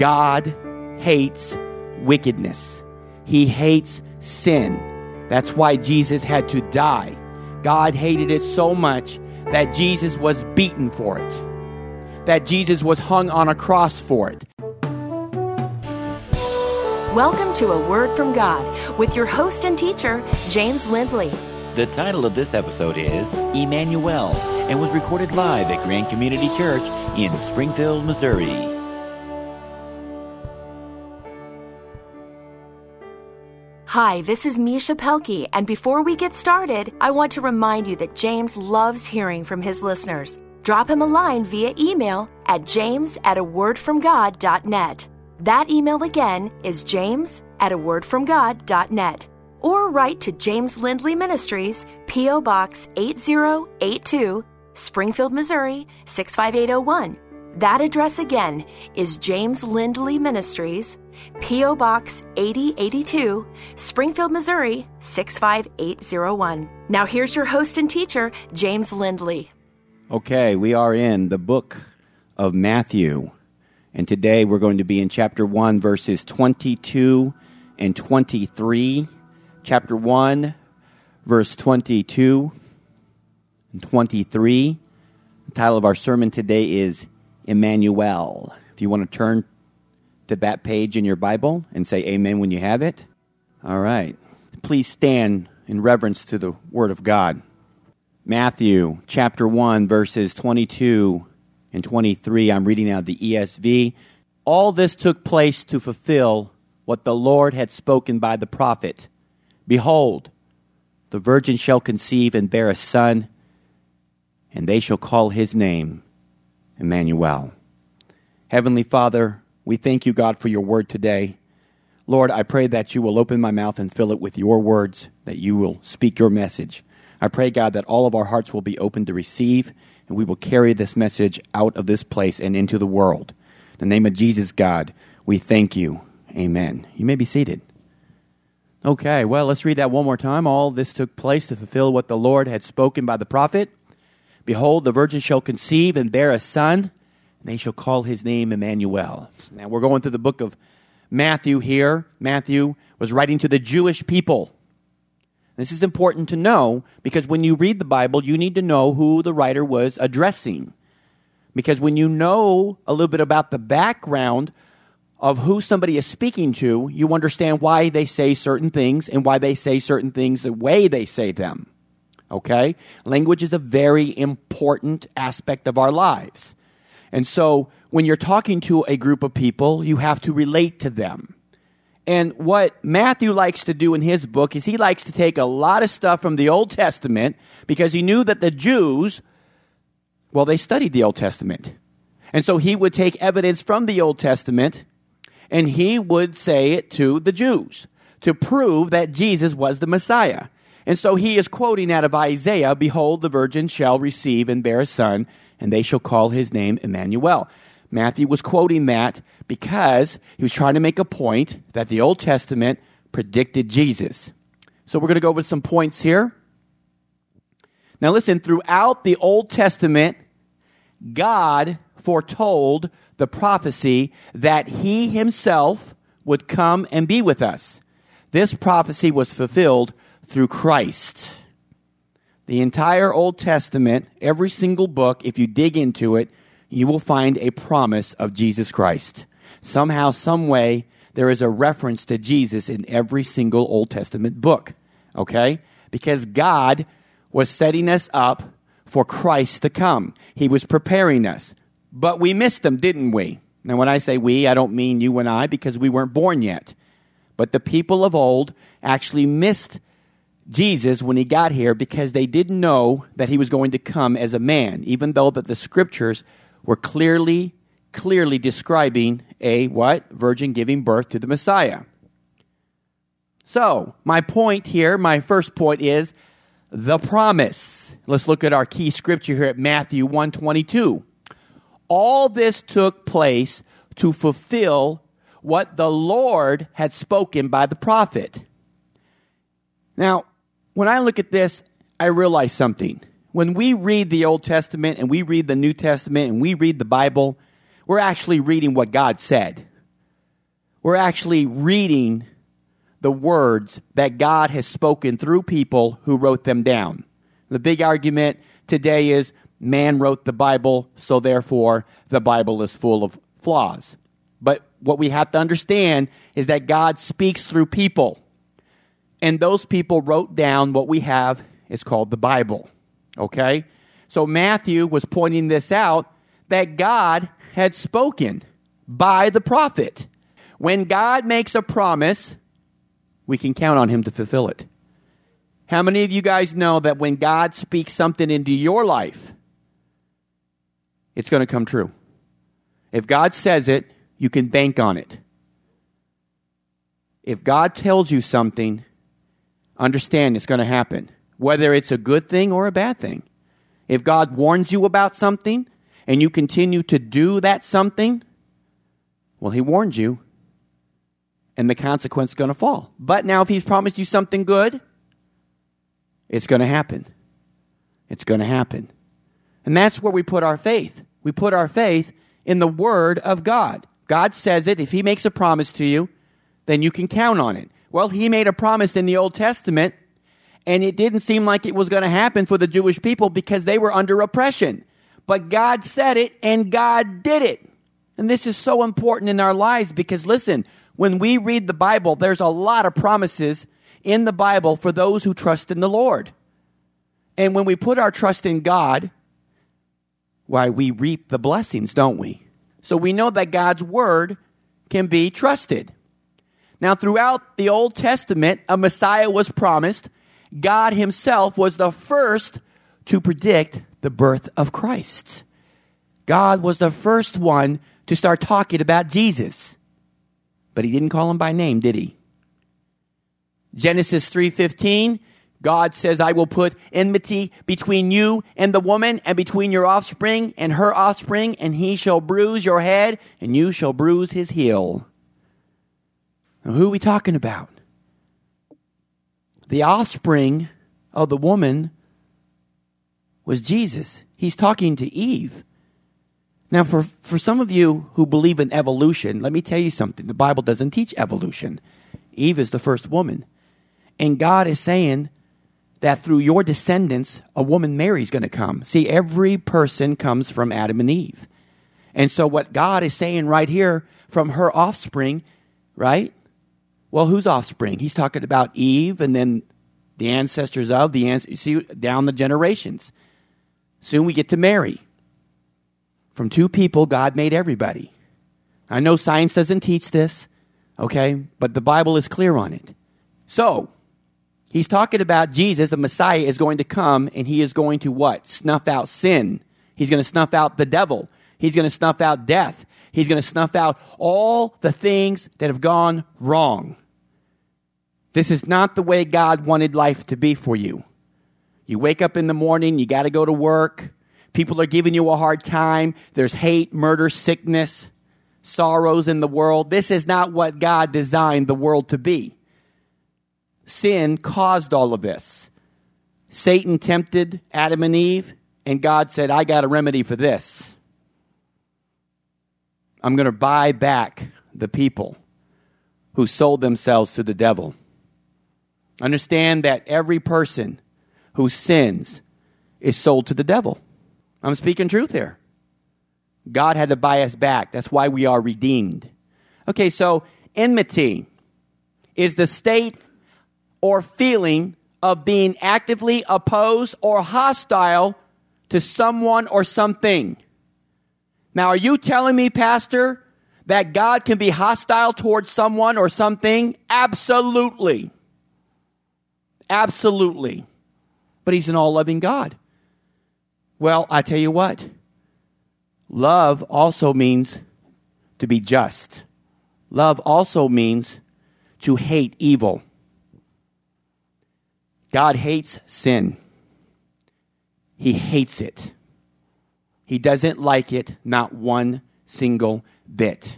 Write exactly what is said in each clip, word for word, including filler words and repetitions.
God hates wickedness. He hates sin. That's why Jesus had to die. God hated it so much that Jesus was beaten for it, that Jesus was hung on a cross for it. Welcome to A Word from God with your host and teacher, James Lindley. The title of this episode is Emmanuel and was recorded live at Grand Community Church in Springfield, Missouri. Hi, this is Misha Pelkey, and before we get started, I want to remind you that James loves hearing from his listeners. Drop him a line via email at james at a word from god dot net. That email again is james at a word from god dot net. Or write to James Lindley Ministries, P O. Box eight zero eight two, Springfield, Missouri six five eight zero one. That address again is James Lindley Ministries, P O. Box eighty eighty-two, Springfield, Missouri six five eight zero one. Now here's your host and teacher, James Lindley. Okay, we are in the book of Matthew, and today we're going to be in chapter one, verses twenty-two and twenty-three. Chapter one, verse twenty-two and twenty-three. The title of our sermon today is Emmanuel. If you want to turn to that page in your Bible and say amen when you have it. All right. Please stand in reverence to the Word of God. Matthew chapter one, verses twenty-two and twenty-three. I'm reading out of the E S V. All this took place to fulfill what the Lord had spoken by the prophet. Behold, the virgin shall conceive and bear a son, and they shall call his name Emmanuel. Heavenly Father, we thank you, God, for your word today. Lord, I pray that you will open my mouth and fill it with your words, that you will speak your message. I pray, God, that all of our hearts will be open to receive, and we will carry this message out of this place and into the world. In the name of Jesus, God, we thank you. Amen. You may be seated. Okay, well, let's read that one more time. All this took place to fulfill what the Lord had spoken by the prophet. Behold, the virgin shall conceive and bear a son, and they shall call his name Emmanuel. Now, we're going through the book of Matthew here. Matthew was writing to the Jewish people. This is important to know because when you read the Bible, you need to know who the writer was addressing. Because when you know a little bit about the background of who somebody is speaking to, you understand why they say certain things and why they say certain things the way they say them. Okay? Language is a very important aspect of our lives. And so when you're talking to a group of people, you have to relate to them. And what Matthew likes to do in his book is he likes to take a lot of stuff from the Old Testament because he knew that the Jews, well, they studied the Old Testament. And so he would take evidence from the Old Testament and he would say it to the Jews to prove that Jesus was the Messiah. And so he is quoting out of Isaiah, behold, the virgin shall receive and bear a son, and they shall call his name Emmanuel. Matthew was quoting that because he was trying to make a point that the Old Testament predicted Jesus. So we're going to go over some points here. Now listen, throughout the Old Testament, God foretold the prophecy that he himself would come and be with us. This prophecy was fulfilled through Christ. The entire Old Testament, every single book, if you dig into it, you will find a promise of Jesus Christ. Somehow, some way, there is a reference to Jesus in every single Old Testament book. Okay? Because God was setting us up for Christ to come. He was preparing us. But we missed him, didn't we? Now, when I say we, I don't mean you and I because we weren't born yet. But the people of old actually missed Jesus when he got here because they didn't know that he was going to come as a man, even though that the scriptures were clearly, clearly describing a what? Virgin giving birth to the Messiah. So, my point here, my first point is the promise. Let's look at our key scripture here at Matthew one twenty-two. All this took place to fulfill what the Lord had spoken by the prophet. Now, when I look at this, I realize something. When we read the Old Testament and we read the New Testament and we read the Bible, we're actually reading what God said. We're actually reading the words that God has spoken through people who wrote them down. The big argument today is man wrote the Bible, so therefore the Bible is full of flaws. But what we have to understand is that God speaks through people. And those people wrote down what we have is called the Bible. Okay? So Matthew was pointing this out, that God had spoken by the prophet. When God makes a promise, we can count on him to fulfill it. How many of you guys know that when God speaks something into your life, it's going to come true? If God says it, you can bank on it. If God tells you something, understand it's going to happen, whether it's a good thing or a bad thing. If God warns you about something and you continue to do that something, well, he warned you, and the consequence is going to fall. But now if he's promised you something good, it's going to happen. It's going to happen. And that's where we put our faith. We put our faith in the Word of God. God says it. If he makes a promise to you, then you can count on it. Well, he made a promise in the Old Testament, and it didn't seem like it was going to happen for the Jewish people because they were under oppression. But God said it, and God did it. And this is so important in our lives because, listen, when we read the Bible, there's a lot of promises in the Bible for those who trust in the Lord. And when we put our trust in God, why, we reap the blessings, don't we? So we know that God's word can be trusted. Now, throughout the Old Testament, a Messiah was promised. God himself was the first to predict the birth of Christ. God was the first one to start talking about Jesus. But he didn't call him by name, did he? Genesis three fifteen, God says, I will put enmity between you and the woman, and between your offspring and her offspring, and he shall bruise your head, and you shall bruise his heel. Now, who are we talking about? The offspring of the woman was Jesus. He's talking to Eve. Now, for, for some of you who believe in evolution, let me tell you something. The Bible doesn't teach evolution. Eve is the first woman. And God is saying that through your descendants, a woman Mary is going to come. See, every person comes from Adam and Eve. And so what God is saying right here, from her offspring, right? Well, whose offspring? He's talking about Eve and then the ancestors of, the you see, down the generations. Soon we get to Mary. From two people, God made everybody. I know science doesn't teach this, okay? But the Bible is clear on it. So, he's talking about Jesus, the Messiah, is going to come, and he is going to what? Snuff out sin. He's going to snuff out the devil. He's going to snuff out death. He's going to snuff out all the things that have gone wrong. This is not the way God wanted life to be for you. You wake up in the morning, you got to go to work. People are giving you a hard time. There's hate, murder, sickness, sorrows in the world. This is not what God designed the world to be. Sin caused all of this. Satan tempted Adam and Eve, and God said, I got a remedy for this. I'm going to buy back the people who sold themselves to the devil. Understand that every person who sins is sold to the devil. I'm speaking truth here. God had to buy us back. That's why we are redeemed. Okay, so enmity is the state or feeling of being actively opposed or hostile to someone or something. Now, are you telling me, Pastor, that God can be hostile towards someone or something? Absolutely. Absolutely. But he's an all-loving God. Well, I tell you what. Love also means to be just. Love also means to hate evil. God hates sin. He hates it. He doesn't like it, not one single bit.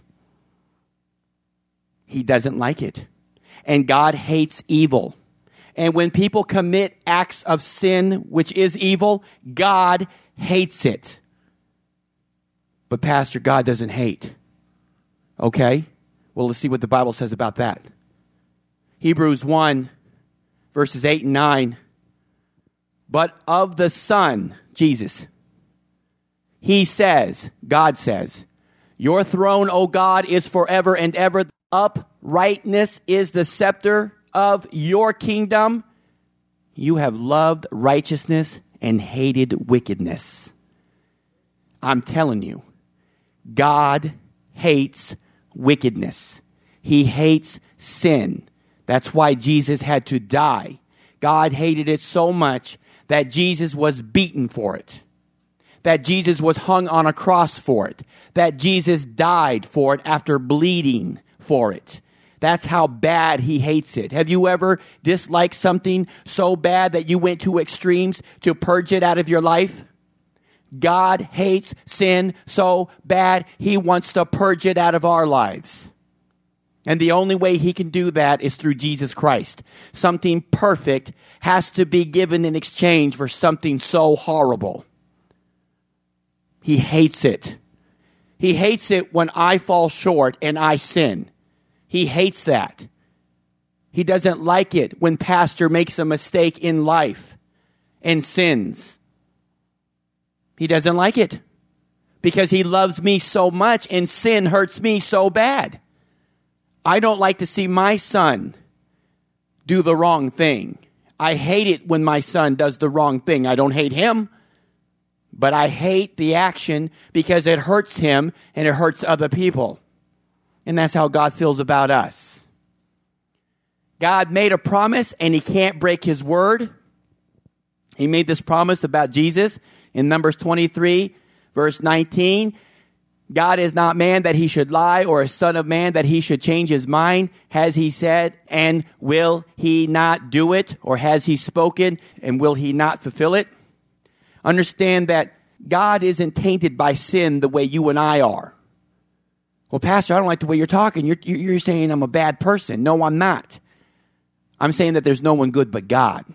He doesn't like it. And God hates evil. And when people commit acts of sin, which is evil, God hates it. But Pastor, God doesn't hate. Okay? Well, let's see what the Bible says about that. Hebrews one, verses eight and nine. But of the Son, Jesus, he says, God says, your throne, O God, is forever and ever. Uprightness is the scepter of your kingdom. You have loved righteousness and hated wickedness. I'm telling you, God hates wickedness. He hates sin. That's why Jesus had to die. God hated it so much that Jesus was beaten for it. That Jesus was hung on a cross for it. That Jesus died for it after bleeding for it. That's how bad he hates it. Have you ever disliked something so bad that you went to extremes to purge it out of your life? God hates sin so bad, he wants to purge it out of our lives. And the only way he can do that is through Jesus Christ. Something perfect has to be given in exchange for something so horrible. He hates it. He hates it when I fall short and I sin. He hates that. He doesn't like it when pastor makes a mistake in life and sins. He doesn't like it because he loves me so much and sin hurts me so bad. I don't like to see my son do the wrong thing. I hate it when my son does the wrong thing. I don't hate him, but I hate the action because it hurts him and it hurts other people. And that's how God feels about us. God made a promise and he can't break his word. He made this promise about Jesus in Numbers twenty-three, verse nineteen. God is not man that he should lie, or a son of man that he should change his mind. Has he said, and will he not do it? Or has he spoken, and will he not fulfill it? Understand that God isn't tainted by sin the way you and I are. Well, Pastor, I don't like the way you're talking. You're, you're saying I'm a bad person. No, I'm not. I'm saying that there's no one good but God.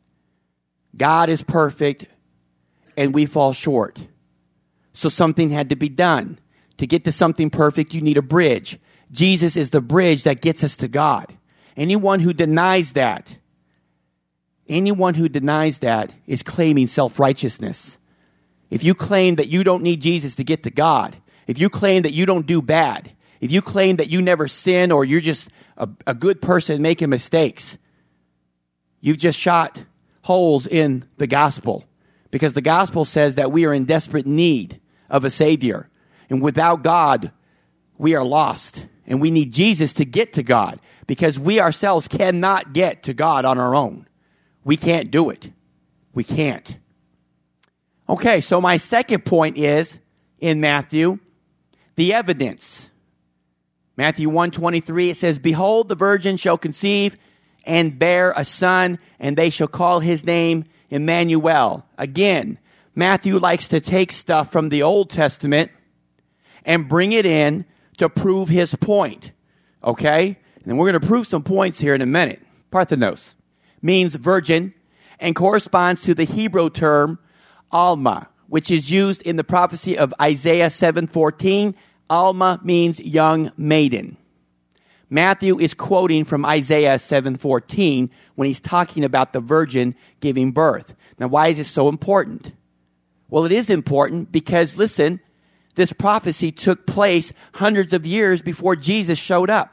God is perfect, and we fall short. So something had to be done. To get to something perfect, you need a bridge. Jesus is the bridge that gets us to God. Anyone who denies that, anyone who denies that is claiming self-righteousness. If you claim that you don't need Jesus to get to God, if you claim that you don't do bad, if you claim that you never sin or you're just a, a good person making mistakes, you've just shot holes in the gospel. Because the gospel says that we are in desperate need of a Savior. And without God, we are lost. And we need Jesus to get to God. Because we ourselves cannot get to God on our own. We can't do it. We can't. Okay, so my second point is, in Matthew, the evidence. Matthew one twenty-three, it says, behold, the virgin shall conceive and bear a son, and they shall call his name Emmanuel. Again, Matthew likes to take stuff from the Old Testament and bring it in to prove his point. Okay? And we're going to prove some points here in a minute. Parthenos means virgin and corresponds to the Hebrew term Alma, which is used in the prophecy of Isaiah seven fourteen. Alma means young maiden. Matthew is quoting from Isaiah seven fourteen when he's talking about the virgin giving birth. Now, why is this so important? Well, it is important because, listen, this prophecy took place hundreds of years before Jesus showed up.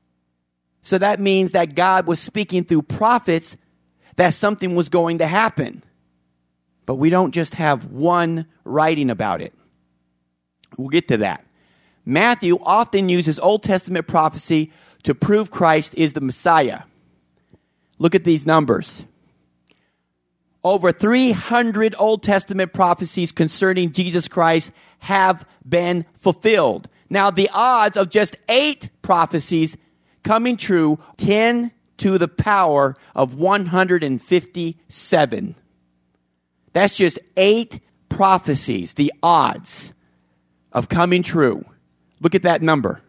So that means that God was speaking through prophets that something was going to happen. But we don't just have one writing about it. We'll get to that. Matthew often uses Old Testament prophecy to prove Christ is the Messiah. Look at these numbers. Over three hundred Old Testament prophecies concerning Jesus Christ have been fulfilled. Now, the odds of just eight prophecies coming true, ten to the power of one hundred fifty-seven. That's just eight prophecies, the odds of coming true. Look at that number.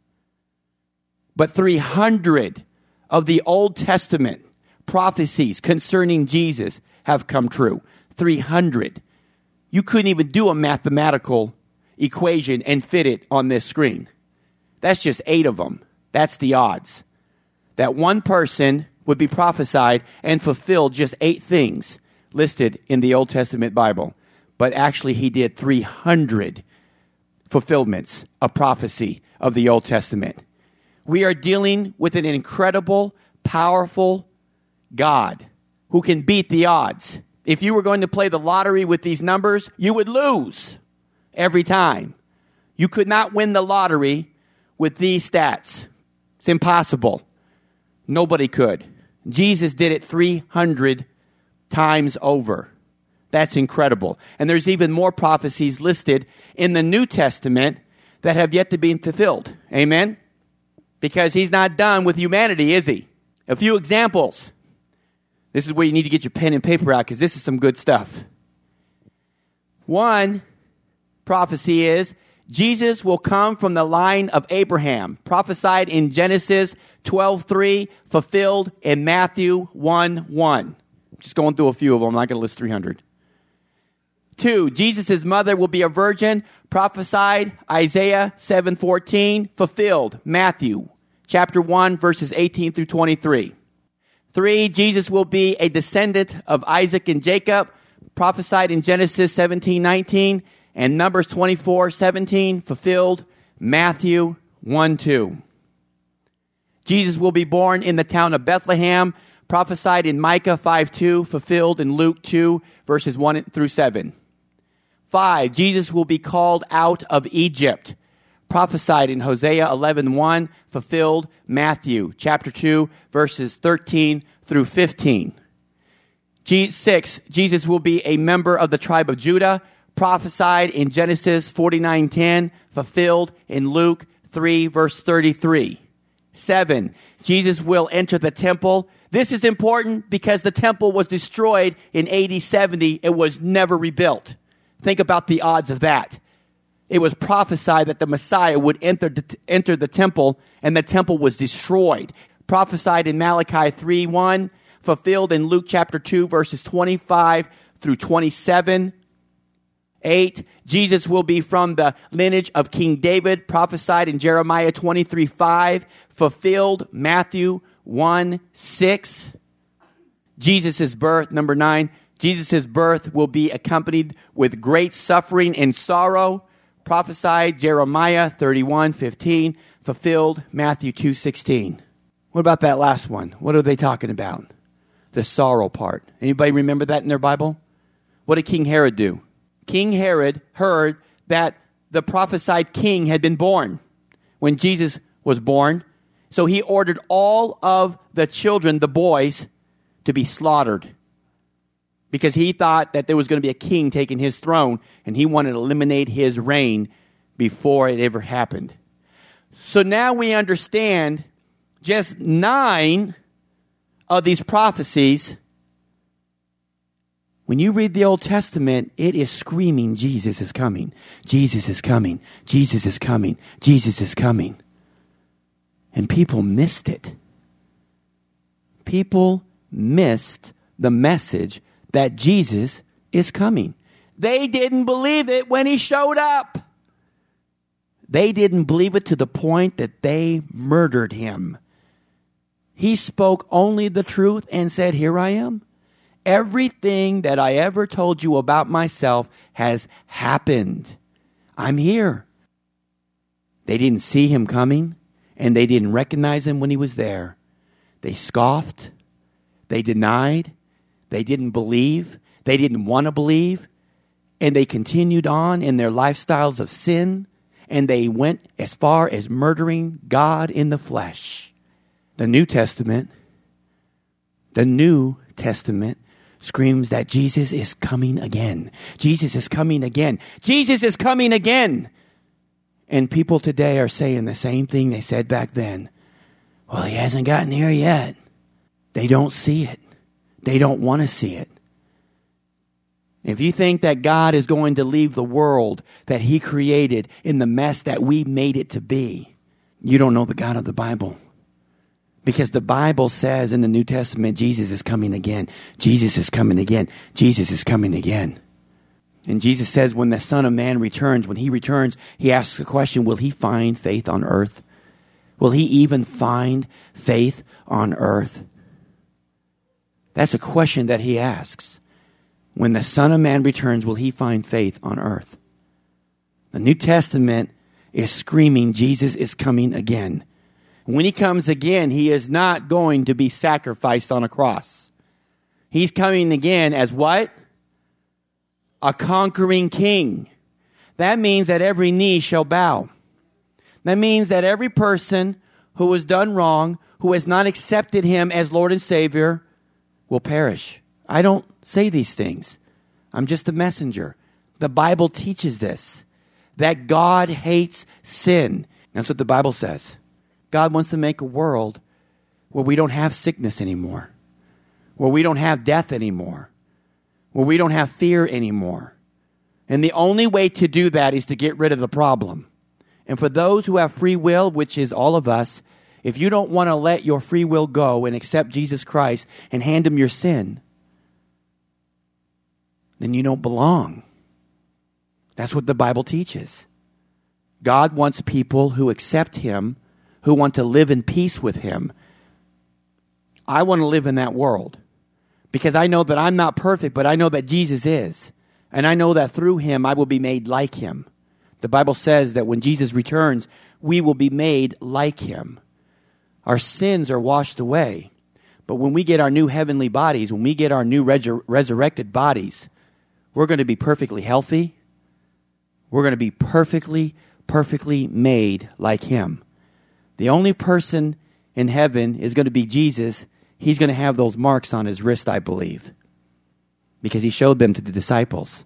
But three hundred of the Old Testament prophecies concerning Jesus have come true. three hundred. You couldn't even do a mathematical equation and fit it on this screen. That's just eight of them. That's the odds. That one person would be prophesied and fulfilled just eight things listed in the Old Testament Bible. But actually he did three hundred fulfillments of prophecy of the Old Testament. We are dealing with an incredible, powerful God who can beat the odds. If you were going to play the lottery with these numbers, you would lose every time. You could not win the lottery with these stats. It's impossible. Nobody could. Jesus did it three hundred times over. That's incredible. And there's even more prophecies listed in the New Testament that have yet to be fulfilled. Amen? Because he's not done with humanity, is he? A few examples. This is where you need to get your pen and paper out because this is some good stuff. One prophecy is Jesus will come from the line of Abraham, prophesied in Genesis twelve three, fulfilled in Matthew one one. Just going through a few of them. I'm not going to list three hundred. Two, Jesus' mother will be a virgin, prophesied Isaiah seven fourteen, fulfilled Matthew chapter one, verses eighteen through twenty-three. Three, Jesus will be a descendant of Isaac and Jacob, prophesied in Genesis seventeen nineteen, and Numbers twenty-four seventeen, fulfilled Matthew one two. Jesus will be born in the town of Bethlehem, prophesied in Micah five two, fulfilled in Luke two, verses one through seven. Five, Jesus will be called out of Egypt, prophesied in Hosea eleven one, fulfilled Matthew chapter two, verses thirteen through fifteen. G- six, Jesus will be a member of the tribe of Judah, prophesied in Genesis forty-nine ten, fulfilled in Luke three, verse thirty-three. Seven, Jesus will enter the temple. This is important because the temple was destroyed in A D seventy. It was never rebuilt. Think about the odds of that. It was prophesied that the Messiah would enter the, enter the temple, and the temple was destroyed. Prophesied in Malachi three one, fulfilled in Luke chapter two, verses twenty-five through twenty-seven. Eight, Jesus will be from the lineage of King David, prophesied in Jeremiah twenty-three five, fulfilled Matthew one six. Jesus' birth, number nine, Jesus' birth will be accompanied with great suffering and sorrow, prophesied Jeremiah thirty-one fifteen, fulfilled Matthew two sixteen. What about that last one? What are they talking about? The sorrow part. Anybody remember that in their Bible? What did King Herod do? King Herod heard that the prophesied king had been born when Jesus was born. So he ordered all of the children, the boys, to be slaughtered because he thought that there was going to be a king taking his throne, and he wanted to eliminate his reign before it ever happened. So now we understand just nine of these prophecies. When you read the Old Testament, it is screaming, Jesus is coming, Jesus is coming, Jesus is coming, Jesus is coming. And people missed it. People missed the message that Jesus is coming. They didn't believe it when he showed up. They didn't believe it to the point that they murdered him. He spoke only the truth and said, "Here I am. Everything that I ever told you about myself has happened. I'm here." They didn't see him coming, and they didn't recognize him when he was there. They scoffed. They denied. They didn't believe. They didn't want to believe. And they continued on in their lifestyles of sin, and they went as far as murdering God in the flesh. The New Testament, the New Testament screams that Jesus is coming again. Jesus is coming again. Jesus is coming again. And people today are saying the same thing they said back then. Well, he hasn't gotten here yet. They don't see it. They don't want to see it. If you think that God is going to leave the world that he created in the mess that we made it to be, you don't know the God of the Bible. Because the Bible says in the New Testament, Jesus is coming again. Jesus is coming again. Jesus is coming again. And Jesus says when the Son of Man returns, when he returns, he asks the question, will he find faith on earth? Will he even find faith on earth? That's a question that he asks. When the Son of Man returns, will he find faith on earth? The New Testament is screaming Jesus is coming again. When he comes again, he is not going to be sacrificed on a cross. He's coming again as what? A conquering king. That means that every knee shall bow. That means that every person who has done wrong, who has not accepted him as Lord and Savior, will perish. I don't say these things. I'm just a messenger. The Bible teaches this, that God hates sin. That's what the Bible says. God wants to make a world where we don't have sickness anymore, where we don't have death anymore, where we don't have fear anymore. And the only way to do that is to get rid of the problem. And for those who have free will, which is all of us, if you don't want to let your free will go and accept Jesus Christ and hand him your sin, then you don't belong. That's what the Bible teaches. God wants people who accept him, who want to live in peace with him. I want to live in that world because I know that I'm not perfect, but I know that Jesus is. And I know that through him, I will be made like him. The Bible says that when Jesus returns, we will be made like him. Our sins are washed away. But when we get our new heavenly bodies, when we get our new resur- resurrected bodies, we're going to be perfectly healthy. We're going to be perfectly, perfectly made like him. The only person in heaven is going to be Jesus. He's going to have those marks on his wrist, I believe, because he showed them to the disciples.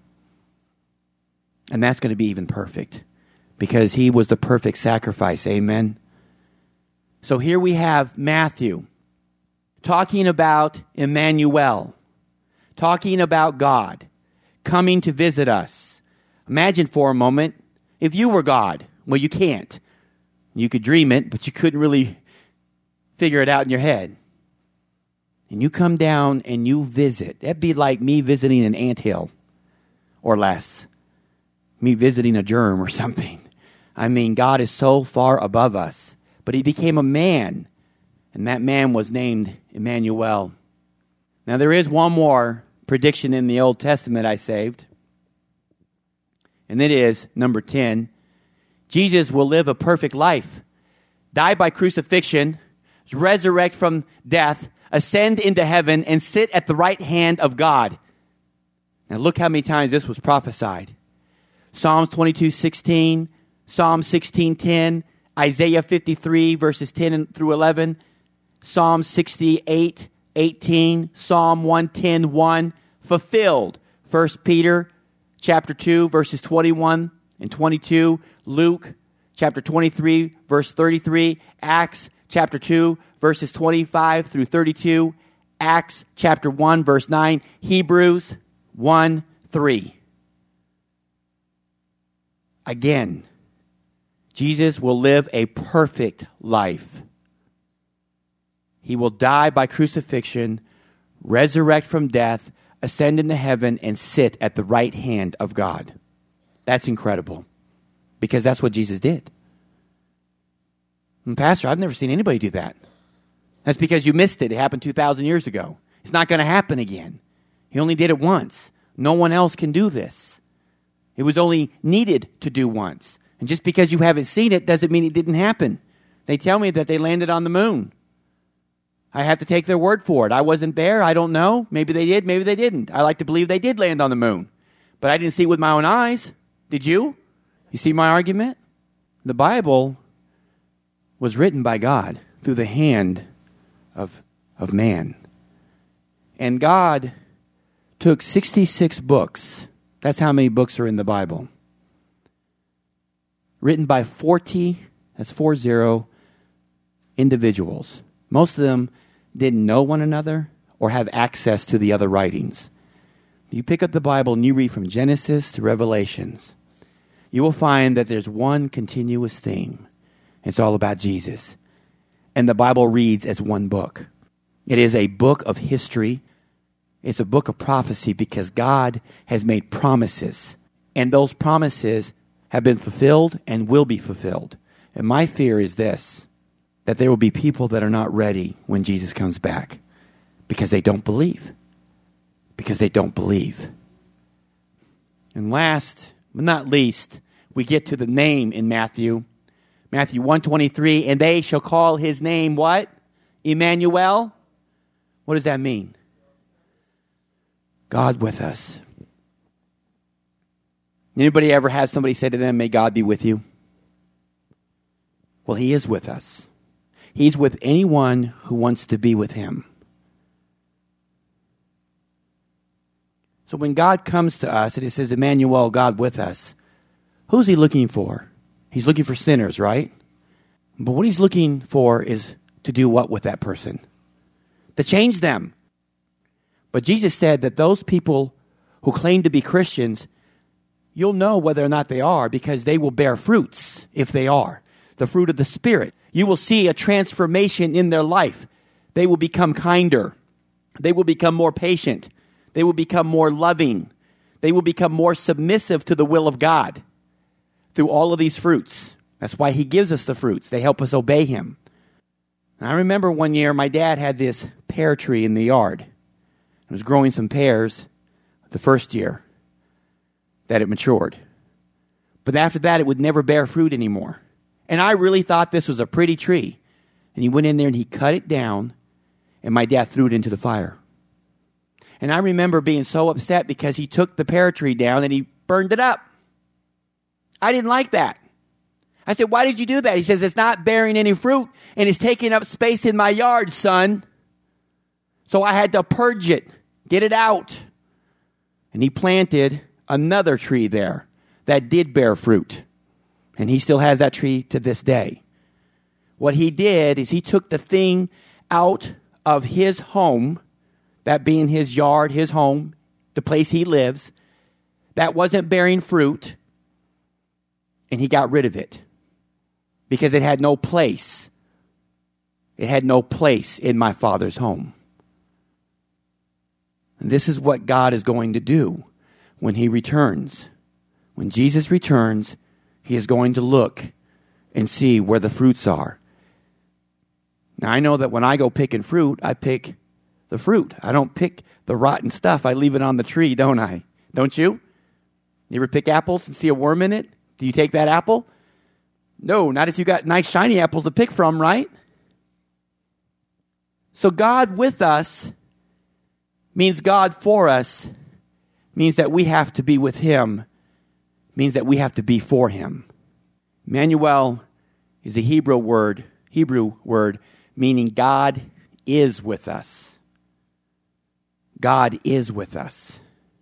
And that's going to be even perfect because he was the perfect sacrifice. Amen. So here we have Matthew talking about Emmanuel, talking about God coming to visit us. Imagine for a moment if you were God. Well, you can't. You could dream it, but you couldn't really figure it out in your head. And you come down and you visit. That'd be like me visiting an anthill or less. Me visiting a germ or something. I mean, God is so far above us. But he became a man, and that man was named Emmanuel. Now, there is one more prediction in the Old Testament I saved, and it is number ten. Jesus will live a perfect life, die by crucifixion, resurrect from death, ascend into heaven, and sit at the right hand of God. Now, look how many times this was prophesied. Psalms twenty-two sixteen, Psalm sixteen ten, Isaiah fifty-three, verses ten through eleven, Psalm sixty-eight eighteen, Psalm one ten one, fulfilled. First Peter chapter two, verses twenty-one and twenty-two, Luke chapter twenty-three, verse thirty-three, Acts chapter two, verses twenty-five through thirty-two, Acts chapter one, verse nine, Hebrews one three. Again, Jesus will live a perfect life. He will die by crucifixion, resurrect from death, ascend into heaven, and sit at the right hand of God. That's incredible, because that's what Jesus did. And Pastor, I've never seen anybody do that. That's because you missed it. It happened two thousand years ago. It's not going to happen again. He only did it once. No one else can do this. It was only needed to do once. And just because you haven't seen it doesn't mean it didn't happen. They tell me that they landed on the moon. I have to take their word for it. I wasn't there. I don't know. Maybe they did. Maybe they didn't. I like to believe they did land on the moon. But I didn't see it with my own eyes. Did you? You see my argument? The Bible was written by God through the hand of, of man. And God took sixty-six books. That's how many books are in the Bible. Written by forty, that's four zero, individuals. Most of them didn't know one another or have access to the other writings. You pick up the Bible and you read from Genesis to Revelations, you will find that there's one continuous theme. It's all about Jesus. And the Bible reads as one book. It is a book of history. It's a book of prophecy because God has made promises. And those promises have been fulfilled and will be fulfilled. And my fear is this, that there will be people that are not ready when Jesus comes back because they don't believe. Because they don't believe. And last but not least, we get to the name in Matthew. Matthew one twenty-three, and they shall call his name what? Emmanuel. What does that mean? God with us. Anybody ever had somebody say to them, may God be with you? Well, he is with us. He's with anyone who wants to be with him. So when God comes to us and he says, Emmanuel, God with us, who's he looking for? He's looking for sinners, right? But what he's looking for is to do what with that person? To change them. But Jesus said that those people who claim to be Christians, you'll know whether or not they are because they will bear fruits if they are. The fruit of the Spirit. You will see a transformation in their life. They will become kinder. They will become more patient. They will become more loving. They will become more submissive to the will of God through all of these fruits. That's why he gives us the fruits. They help us obey him. And I remember one year my dad had this pear tree in the yard. It was growing some pears the first year that it matured. But after that, it would never bear fruit anymore. And I really thought this was a pretty tree. And he went in there and he cut it down, and my dad threw it into the fire. And I remember being so upset because he took the pear tree down and he burned it up. I didn't like that. I said, why did you do that? He says, it's not bearing any fruit and it's taking up space in my yard, son. So I had to purge it, get it out. And he planted another tree there that did bear fruit. And he still has that tree to this day. What he did is he took the thing out of his home, that being his yard, his home, the place he lives, that wasn't bearing fruit, and he got rid of it because it had no place. It had no place in my Father's home. And this is what God is going to do when he returns. When Jesus returns, he is going to look and see where the fruits are. Now, I know that when I go picking fruit, I pick the fruit. I don't pick the rotten stuff. I leave it on the tree, don't I? Don't you? You ever pick apples and see a worm in it? Do you take that apple? No, not if you got nice shiny apples to pick from, right? So God with us means God for us, means that we have to be with him, means that we have to be for him. Emmanuel is a Hebrew word, Hebrew word, meaning God is with us. God is with us.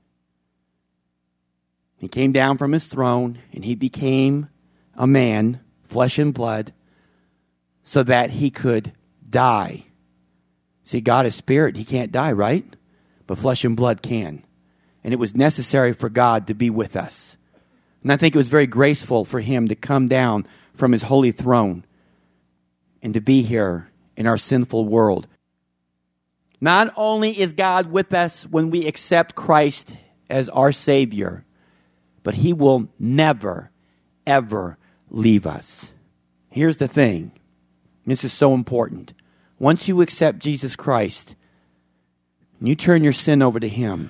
He came down from his throne and he became a man, flesh and blood, so that he could die. See, God is spirit. He can't die, right? But flesh and blood can. And it was necessary for God to be with us. And I think it was very graceful for him to come down from his holy throne and to be here in our sinful world. Not only is God with us when we accept Christ as our Savior, but he will never, ever leave us. Here's the thing. This is so important. Once you accept Jesus Christ, and you turn your sin over to him,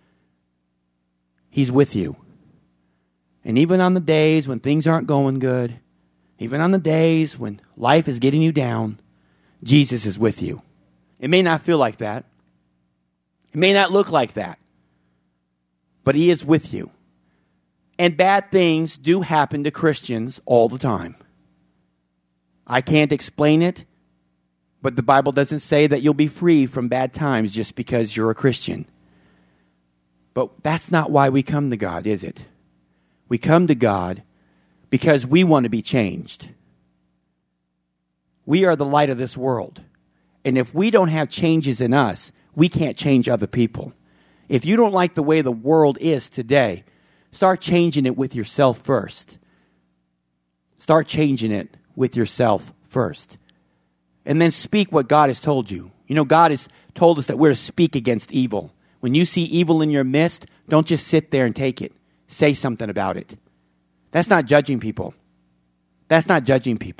he's with you. And even on the days when things aren't going good, even on the days when life is getting you down, Jesus is with you. It may not feel like that. It may not look like that. But he is with you. And bad things do happen to Christians all the time. I can't explain it, but the Bible doesn't say that you'll be free from bad times just because you're a Christian. But that's not why we come to God, is it? We come to God because we want to be changed. We are the light of this world. And if we don't have changes in us, we can't change other people. If you don't like the way the world is today, start changing it with yourself first. Start changing it with yourself first. And then speak what God has told you. You know, God has told us that we're to speak against evil. When you see evil in your midst, don't just sit there and take it. Say something about it. That's not judging people. That's not judging people.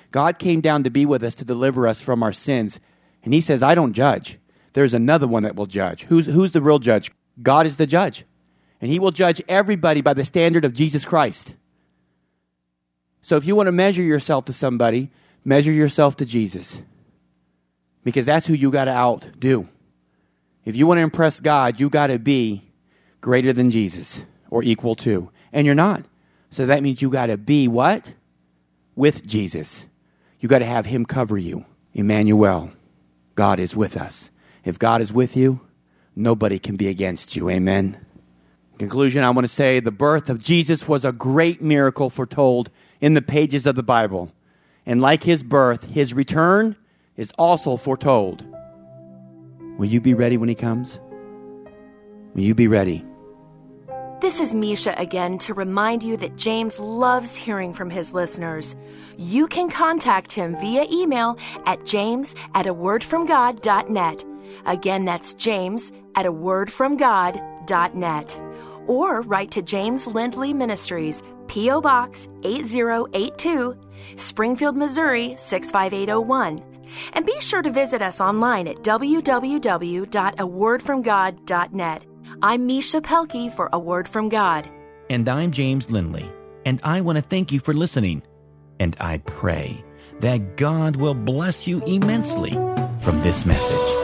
God came down to be with us, to deliver us from our sins. And he says, I don't judge. There's another one that will judge. Who's, who's the real judge? God is the judge. And he will judge everybody by the standard of Jesus Christ. So if you want to measure yourself to somebody, measure yourself to Jesus. Because that's who you got to outdo. If you want to impress God, you got to be greater than Jesus or equal to. And you're not. So that means you got to be what? With Jesus. You got to have him cover you. Emmanuel. God is with us. If God is with you, nobody can be against you. Amen. In conclusion, I want to say the birth of Jesus was a great miracle foretold in the pages of the Bible. And like his birth, his return is also foretold. Will you be ready when he comes? Will you be ready? This is Misha again to remind you that James loves hearing from his listeners. You can contact him via email at james at a word from god dot net. Again, that's james at a word from god dot net. Or write to James Lindley Ministries, P O Box eight zero eight two, Springfield, Missouri six five eight oh one. And be sure to visit us online at w w w dot a word from god dot net. I'm Misha Pelkey for A Word from God. And I'm James Lindley, and I want to thank you for listening. And I pray that God will bless you immensely from this message.